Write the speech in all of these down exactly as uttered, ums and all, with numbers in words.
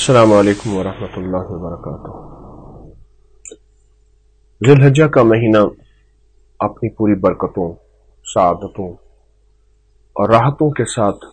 السلام علیکم ورحمۃ اللہ وبرکاتہ۔ ذی الحجہ کا مہینہ اپنی پوری برکتوں، سعادتوں اور راحتوں کے ساتھ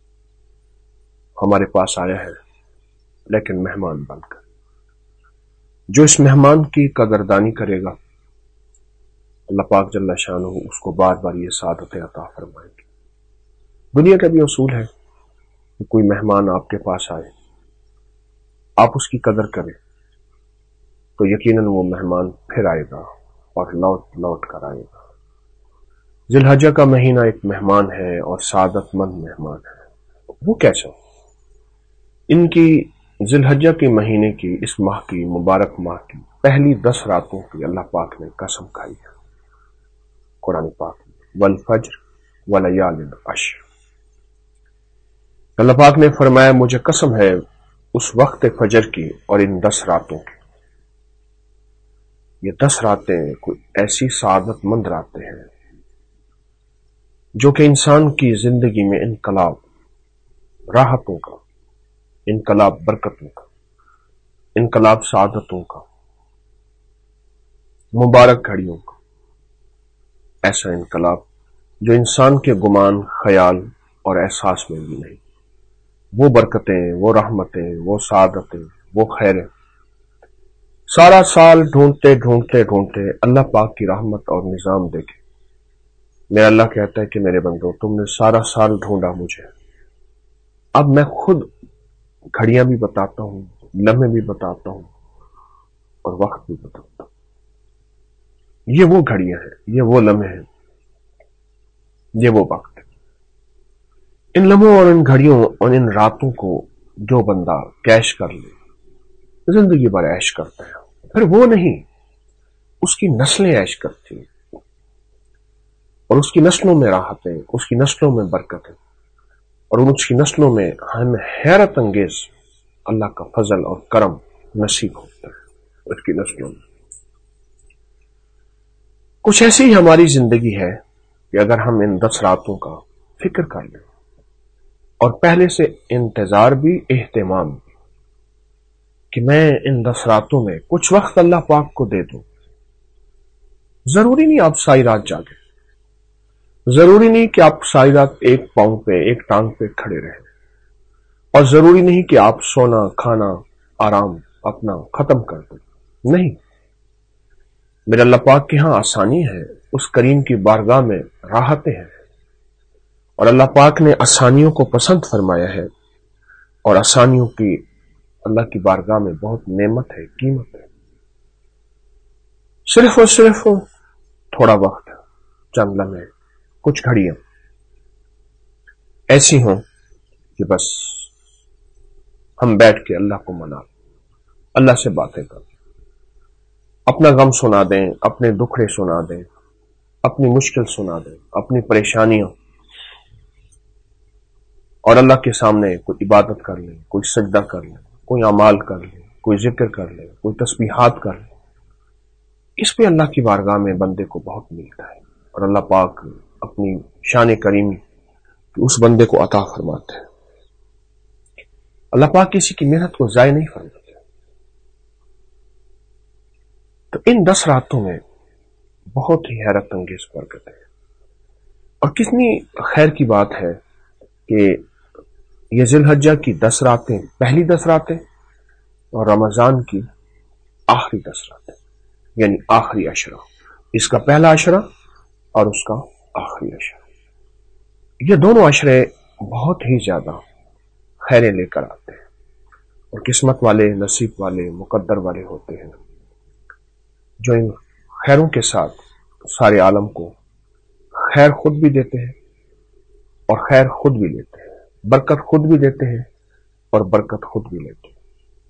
ہمارے پاس آیا ہے، لیکن مہمان بن کر۔ جو اس مہمان کی قدردانی کرے گا، اللہ پاک جل شانہ اس کو بار بار یہ سعادتیں عطا فرمائیں گے۔ دنیا کا بھی اصول ہے کہ کوئی مہمان آپ کے پاس آئے، آپ اس کی قدر کریں تو یقیناً وہ مہمان پھر آئے گا اور لوٹ لوٹ کر آئے گا۔ ذی الحجہ کا مہینہ ایک مہمان ہے اور سعادت مند مہمان ہے۔ وہ کیسا؟ ان کی ذی الحجہ کے مہینے کی، اس ماہ کی، مبارک ماہ کی پہلی دس راتوں کی اللہ پاک نے قسم کھائی ہے قرآن پاک میں، والفجر ولیال عشر۔ اللہ پاک نے فرمایا مجھے قسم ہے اس وقت فجر کی اور ان دس راتوں کی۔ یہ دس راتیں کوئی ایسی سعادت مند راتیں ہیں جو کہ انسان کی زندگی میں انقلاب راحتوں کا، انقلاب برکتوں کا، انقلاب سعادتوں کا، مبارک گھڑیوں کا، ایسا انقلاب جو انسان کے گمان، خیال اور احساس میں بھی نہیں۔ وہ برکتیں، وہ رحمتیں، وہ سعادتیں، وہ خیریں سارا سال ڈھونڈتے ڈھونڈتے ڈھونڈتے اللہ پاک کی رحمت اور نظام دیکھے۔ میرا اللہ کہتا ہے کہ میرے بندو، تم نے سارا سال ڈھونڈا مجھے، اب میں خود گھڑیاں بھی بتاتا ہوں، لمحے بھی بتاتا ہوں اور وقت بھی بتاتا ہوں۔ یہ وہ گھڑیاں ہیں، یہ وہ لمحے ہیں، یہ وہ وقت ہے۔ ان لمحوں اور ان گھڑیوں اور ان راتوں کو جو بندہ کیش کر لے، زندگی بھر عیش کرتا ہے، پھر وہ نہیں، اس کی نسلیں عیش کرتی ہیں اور اس کی نسلوں میں راحتیں، اس کی نسلوں میں برکتیں اور اس کی نسلوں میں ہمیں حیرت انگیز اللہ کا فضل اور کرم نصیب ہوتا ہے۔ اس کی نسلوں میں کچھ ایسی ہی ہماری زندگی ہے کہ اگر ہم ان دس راتوں کا فکر کر لیں اور پہلے سے انتظار بھی، اہتمام بھی، کہ میں ان دس راتوں میں کچھ وقت اللہ پاک کو دے دوں۔ ضروری نہیں آپ ساری رات جاگیں، ضروری نہیں کہ آپ ساری رات ایک پاؤں پہ، ایک ٹانگ پہ کھڑے رہیں، اور ضروری نہیں کہ آپ سونا، کھانا، آرام اپنا ختم کر دیں۔ نہیں، میرے اللہ پاک کے ہاں آسانی ہے، اس کریم کی بارگاہ میں راحتیں ہیں، اور اللہ پاک نے آسانیوں کو پسند فرمایا ہے، اور آسانیوں کی اللہ کی بارگاہ میں بہت نعمت ہے، قیمت ہے۔ صرف اور صرف تھوڑا وقت، چند لمحے، کچھ گھڑیاں ایسی ہوں کہ بس ہم بیٹھ کے اللہ کو منا، اللہ سے باتیں کریں، اپنا غم سنا دیں، اپنے دکھڑے سنا دیں، اپنی مشکل سنا دیں، اپنی پریشانیاں، اور اللہ کے سامنے کوئی عبادت کر لیں، کوئی سجدہ کر لیں، کوئی اعمال کر لیں، کوئی ذکر کر لیں، کوئی تسبیحات کر لیں۔ اس پہ اللہ کی بارگاہ میں بندے کو بہت ملتا ہے، اور اللہ پاک اپنی شان کریمی اس بندے کو عطا فرماتے ہیں۔ اللہ پاک کسی کی محنت کو ضائع نہیں فرماتے۔ تو ان دس راتوں میں بہت ہی حیرت انگیز برکت ہے، اور کتنی خیر کی بات ہے کہ یہ ذی الحجہ کی دس راتیں، پہلی دس راتیں، اور رمضان کی آخری دس راتیں، یعنی آخری عشرہ، اس کا پہلا عشرہ اور اس کا آخری عشرہ۔ یہ دونوں عشرے بہت ہی زیادہ خیریں لے کر آتے ہیں، اور قسمت والے، نصیب والے، مقدر والے ہوتے ہیں جو ان خیروں کے ساتھ سارے عالم کو خیر خود بھی دیتے ہیں اور خیر خود بھی لیتے ہیں، برکت خود بھی دیتے ہیں اور برکت خود بھی لیتے ہیں۔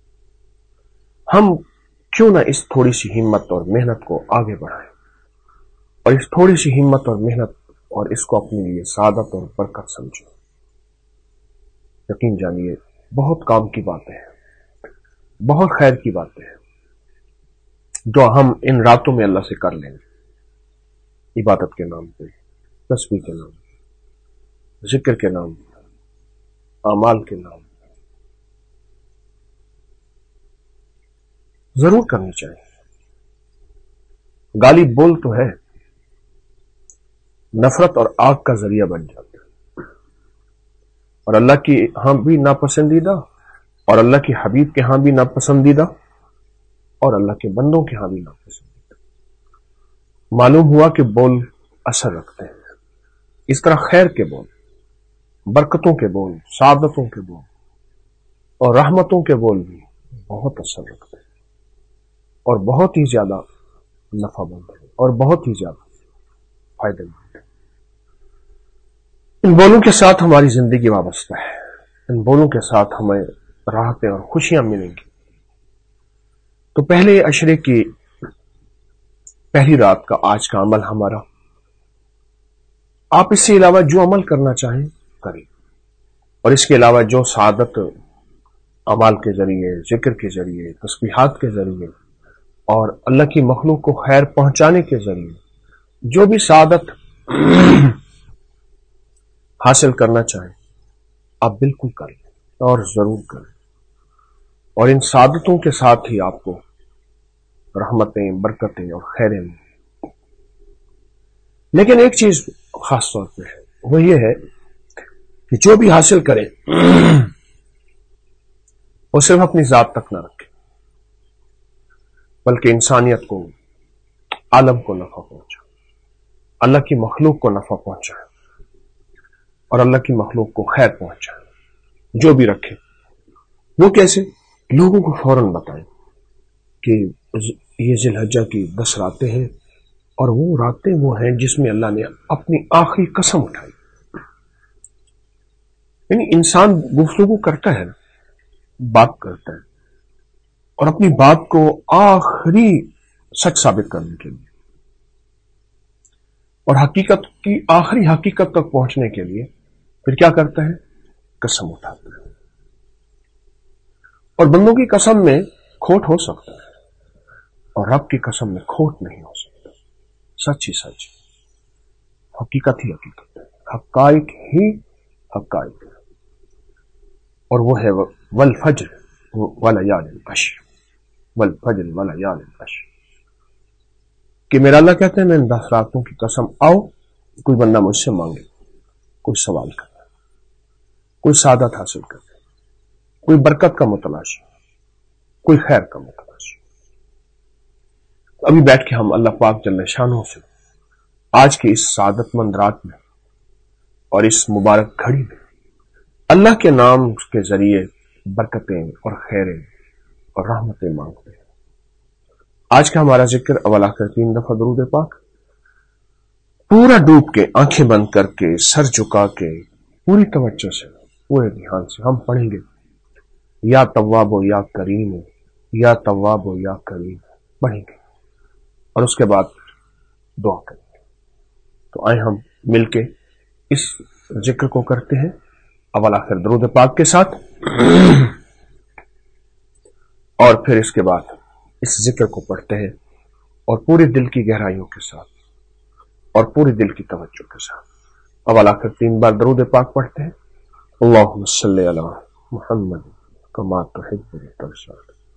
ہم کیوں نہ اس تھوڑی سی ہمت اور محنت کو آگے بڑھائیں، اور اس تھوڑی سی ہمت اور محنت اور اس کو اپنے لیے سعادت اور برکت سمجھیں۔ یقین جانیے بہت کام کی باتیں ہیں، بہت خیر کی باتیں ہیں جو ہم ان راتوں میں اللہ سے کر لیں گے، عبادت کے نام پہ، تسبیح کے نام پہ، ذکر کے نام پہ، اعمال کے نام پہ، ضرور کرنی چاہیے. گالی بول تو ہے نفرت اور آگ کا ذریعہ بن جاتا ہے، اور اللہ کی ہاں بھی ناپسندیدہ، اور اللہ کے حبیب کے ہاں بھی ناپسندیدہ، اور اللہ کے بندوں کے ہاں بھی ناپسندیدہ. معلوم ہوا کہ بول اثر رکھتے ہیں. اس طرح خیر کے بول، برکتوں کے بول، سعادتوں کے بول اور رحمتوں کے بول بھی بہت اثر رکھتے ہیں اور بہت ہی زیادہ نفع مند ہے اور بہت ہی زیادہ فائدہ مند ہے. ان بولوں کے ساتھ ہماری زندگی وابستہ ہے. ان بولوں کے ساتھ ہمیں راحتیں اور خوشیاں ملیں گی. تو پہلے عشرے کی پہلی رات کا آج کا عمل ہمارا، آپ اس سے علاوہ جو عمل کرنا چاہیں کریں، اور اس کے علاوہ جو سعادت اعمال کے ذریعے، ذکر کے ذریعے، تسبیحات کے ذریعے اور اللہ کی مخلوق کو خیر پہنچانے کے ذریعے جو بھی سعادت حاصل کرنا چاہیں آپ بالکل کریں اور ضرور کریں. اور ان سعادتوں کے ساتھ ہی آپ کو رحمتیں، برکتیں اور خیریں ملیں. لیکن ایک چیز خاص طور پہ ہے، وہ یہ ہے کہ جو بھی حاصل کریں وہ صرف اپنی ذات تک نہ رکھے، بلکہ انسانیت کو، عالم کو نفع پہنچائے، اللہ کی مخلوق کو نفع پہنچائے اور اللہ کی مخلوق کو خیر پہنچائے. جو بھی رکھے وہ کیسے؟ لوگوں کو فوراً بتائیں کہ یہ ذی الحجہ کی دس راتیں ہیں، اور وہ راتیں وہ ہیں جس میں اللہ نے اپنی آخری قسم اٹھائی. یعنی انسان گفتگو کرتا ہے، بات کرتا ہے، اور اپنی بات کو آخری سچ ثابت کرنے کے لیے اور حقیقت کی آخری حقیقت تک پہنچنے کے لیے پھر کیا کرتا ہے؟ قسم اٹھاتا ہے. اور بندوں کی قسم میں کھوٹ ہو سکتا ہے اور رب کی قسم میں کھوٹ نہیں ہو سکتا. سچ ہی سچ، حقیقت ہی حقیقت ہے، حقائق ہی حقائق ہے. اور وہ ہے والفجر ولیال العشر، والفجر ولیال العشر، کہ میرا اللہ کہتے ہیں میں ان دس راتوں کی قسم، آؤ کوئی بندہ مجھ سے مانگے، کوئی سوال کرتا، کوئی سعادت حاصل کرتا، کوئی برکت کا متلاشی، کوئی خیر کا متلاشی. ابھی بیٹھ کے ہم اللہ پاک جل شانہ سے آج کی اس سعادت مند رات میں اور اس مبارک گھڑی میں اللہ کے نام کے ذریعے برکتیں اور خیریں اور رحمتیں مانگتے ہیں. آج کا ہمارا ذکر اول آخر تین دفعہ درود پاک، پورا ڈوب کے، آنکھیں بند کر کے، سر جھکا کے، پوری توجہ سے، پورے دھیان سے ہم پڑھیں گے یا تواب و یا کریم، یا تواب و یا کریم پڑھیں گے، اور اس کے بعد دعا کریں گے. تو آئیں ہم مل کے اس ذکر کو کرتے ہیں اول آخر درود پاک کے ساتھ، اور پھر اس کے بعد اس ذکر کو پڑھتے ہیں اور پورے دل کی گہرائیوں کے ساتھ اور پوری دل کی توجہ کے ساتھ اول آخر تین بار درود پاک پڑھتے ہیں. اللہم صلی علی محمد کما تحب وترضى،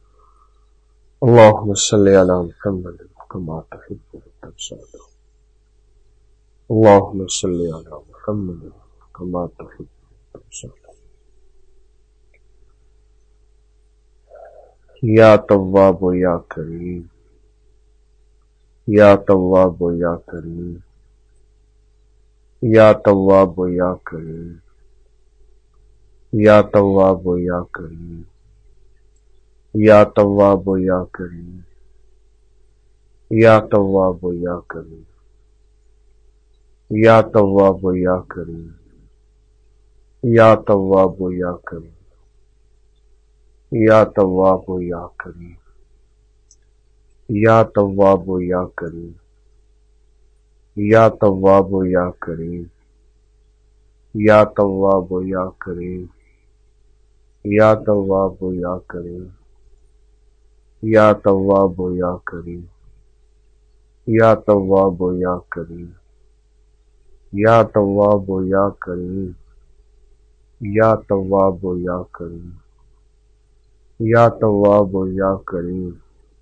اللہم صلی علی محمد کما تحب وترضى، اللہم صلی علی محمد کما تحب وترضى. یا تواب و یا کریم، یا تواب و یا کریم، یا تواب و یا کریم، یا تواب و یا کریم، یا تواب و یا کریم، یا تواب و یا کریم، یا تواب و یا کریم، یا تواب و یا کریم، یا تواب و یا کریم، یا تواب و یا کریم، یا تواب و یا کریم، یا تواب و یا کریم، یا تواب و یا کریم، یا تواب و یا کریم، یا تواب و یا کریم، یا تواب و یا کریم، یا تواب و یا کریم، یا تواب و یا کریم،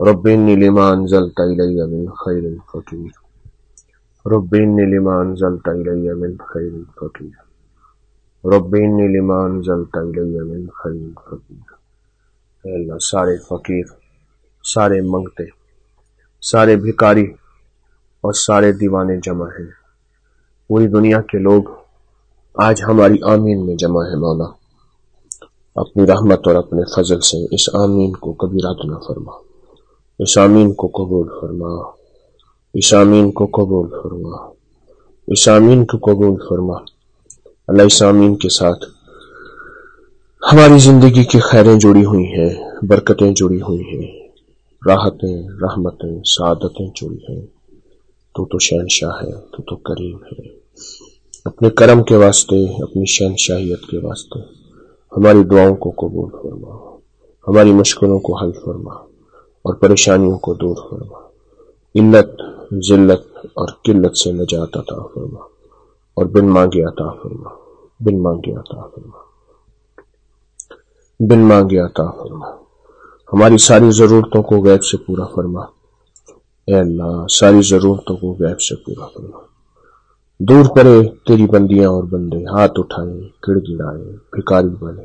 رب انی لما انزلت الی من خیر فقیر، رب انی لما انزلت الی من خیر فقیر، رب انی لما انزلت الی من خیر فقیر۔ اے اللہ، سارے فقیر، سارے منگتے، سارے بھکاری اور سارے دیوانے جمع ہیں، پوری دنیا کے لوگ آج ہماری آمین میں جمع ہے۔ مولا اپنی رحمت اور اپنے فضل سے اس آمین کو کبھی رد نہ فرما، اس آمین کو قبول فرما، اس آمین کو قبول فرما، اس آمین کو قبول فرما۔ اللہ اس آمین کے ساتھ ہماری زندگی کی خیریں جڑی ہوئی ہیں، برکتیں جڑی ہوئی ہیں، راحتیں، رحمتیں، سعادتیں جڑی ہیں۔ تو تو شہنشاہ ہے، تو تو کریم ہے، اپنے کرم کے واسطے، اپنی شہنشاہیت کے واسطے ہماری دعاؤں کو قبول فرما، ہماری مشکلوں کو حل فرما اور پریشانیوں کو دور فرما، علت، ذلت اور قلت سے نجات عطا فرما اور بن مانگے عطا فرما، بن مانگے عطا فرما، بن مانگے عطا فرما۔ ہماری ساری ضرورتوں کو غیب سے پورا فرما، اے اللہ ساری ضرورتوں کو غیب سے پورا فرما۔ دور کرے تیری بندیاں اور بندے، ہاتھ اٹھائیں، گڑ گڑائیں، بھکاری بنے۔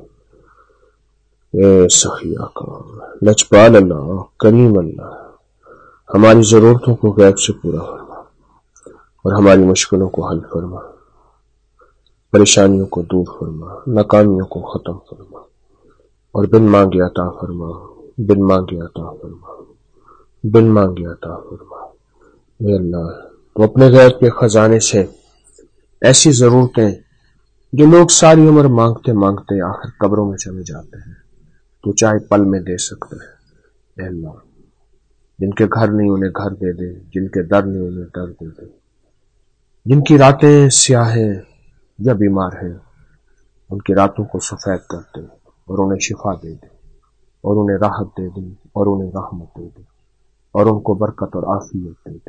اے سخی آقا، لجپال اللہ، کریم اللہ، ہماری ضرورتوں کو غیب سے پورا فرما اور ہماری مشکلوں کو حل فرما، پریشانیوں کو دور فرما، ناکامیوں کو ختم فرما اور بن مانگے عطا فرما، بن مانگے عطا فرما، بن مانگے عطا فرما۔ اے اللہ، تو اپنے غیب کے خزانے سے ایسی ضرورتیں جو لوگ ساری عمر مانگتے مانگتے آخر قبروں میں چلے جاتے ہیں، تو چاہے پل میں دے سکتا ہے۔ اے اللہ، جن کے گھر نہیں انہیں گھر دے دے، جن کے در نہیں انہیں در دے دے، جن کی راتیں سیاہ ہیں یا بیمار ہیں ان کی راتوں کو سفید کر دے اور انہیں شفا دے دے اور انہیں راحت دے دے اور انہیں رحمت دے دے اور ان کو برکت اور عافیت دے دے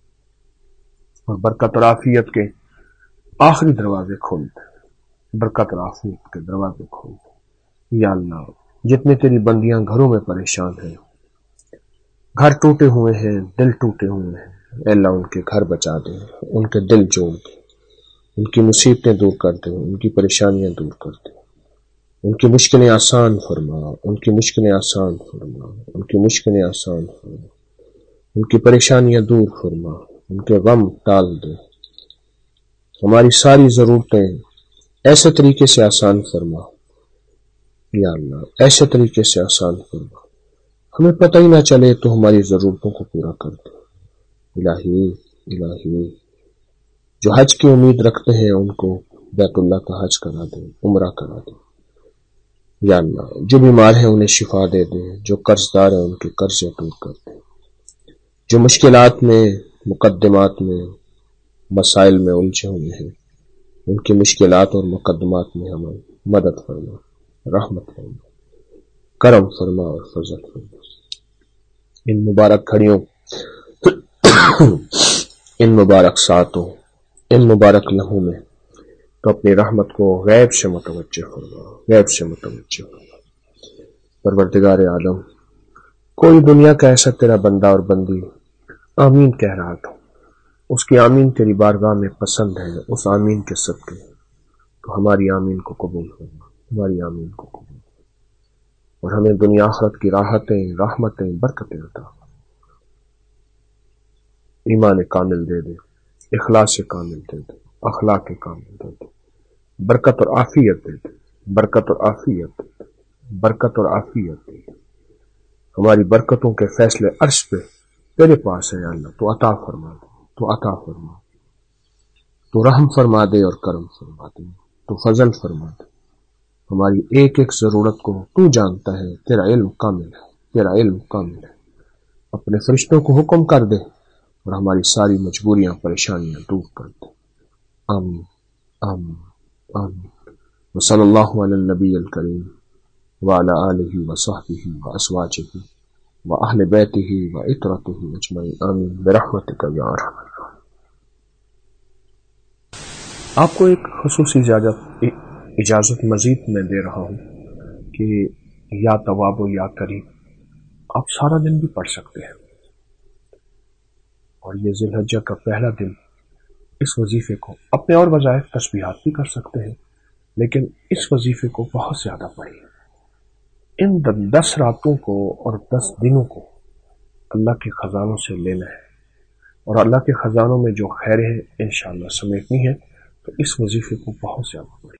اور برکت اور عافیت کے آخری دروازے کھول دے، برکت اور عافیت کے دروازے کھول دے۔ یا اللہ، جتنے تیری بندیاں گھروں میں پریشان ہیں، گھر ٹوٹے ہوئے ہیں، دل ٹوٹے ہوئے ہیں، اے اللہ ان کے گھر بچا دے، ان کے دل جوڑ دے، ان کی مصیبتیں دور کر دے، ان کی پریشانیاں دور کر دے، ان کی مشکلیں آسان فرما، ان کی مشکلیں آسان فرما، ان کی مشکلیں آسان فرما، ان کی پریشانیاں دور فرما، ان کے غم ٹال دے، ہماری ساری ضرورتیں ایسے طریقے سے آسان فرما۔ یا اللہ ایسے طریقے سے آسان فرما، ہمیں پتہ ہی نہ چلے تو ہماری ضرورتوں کو پورا کر دے۔ الہی الہی، جو حج کی امید رکھتے ہیں ان کو بیت اللہ کا حج کرا دے، عمرہ کرا دے۔ یا اللہ، جو بیمار ہیں انہیں شفا دے دے، جو قرض دار ہیں ان کے قرضے دور کر دے، جو مشکلات میں، مقدمات میں، مسائل میں الجھے ہوئے ہیں ان کی مشکلات اور مقدمات میں ہمیں مدد فرما، رحمت فرما، کرم فرما اور فضل فرما۔ ان مبارک گھڑیوں، ان مبارک ساعتوں، ان مبارک لمحوں میں تو اپنی رحمت کو غیب سے متوجہ فرما، غیب سے متوجہ فرما۔ پروردگار عالم، کوئی دنیا کا ایسا تیرا بندہ اور بندی آمین کہہ رہا تھا، اس کی آمین تیری بارگاہ میں پسند ہے، اس آمین کے صدقے تو ہماری آمین کو قبول فرما، ہماری آمین کو قبول اور ہمیں دنیا آخرت کی راحتیں، رحمتیں، برکتیں عطا، ایمان کامل دے دے، اخلاص کامل دے دے، اخلاق کامل دے دے، برکت اور عافیت دے دے، برکت اور عافیت دے دے، برکت اور عافیت دے دے۔ ہماری برکتوں کے فیصلے عرش پہ تیرے پاس ہے۔ یا اللہ تو عطا فرما دے، تو عطا فرما دے، تو رحم فرما دے اور کرم فرما دے، تو فضل فرما دے۔ ہماری ایک ایک ضرورت کو تو جانتا ہے، تیرا علم کامل ہے، تیرا علم کامل ہے۔ اپنے فرشتوں کو حکم کر دے اور ہماری ساری مجبوریاں، پریشانیاں دور کر دے۔ آمین آمین آمین۔ وصلی اللہ علی النبی الکریم وعلی آلہ وصحبہ وازواجہ واہل بیتہ وعترتہ اجمعین، آمین برحمتک یا ارحم الراحمین۔ آپ کو ایک خصوصی اجازت اجازت مزید میں دے رہا ہوں کہ یا تواب و یا کریم آپ سارا دن بھی پڑھ سکتے ہیں، اور یہ ذی الحجہ کا پہلا دن اس وظیفے کو اپنے اور وظائف تسبیحات بھی کر سکتے ہیں، لیکن اس وظیفے کو بہت زیادہ پڑھیں۔ ان دس راتوں کو اور دس دنوں کو اللہ کے خزانوں سے لینا ہے، اور اللہ کے خزانوں میں جو خیریں ہیں انشاءاللہ سمیٹنی ہے، تو اس وظیفے کو بہت زیادہ پڑھیں۔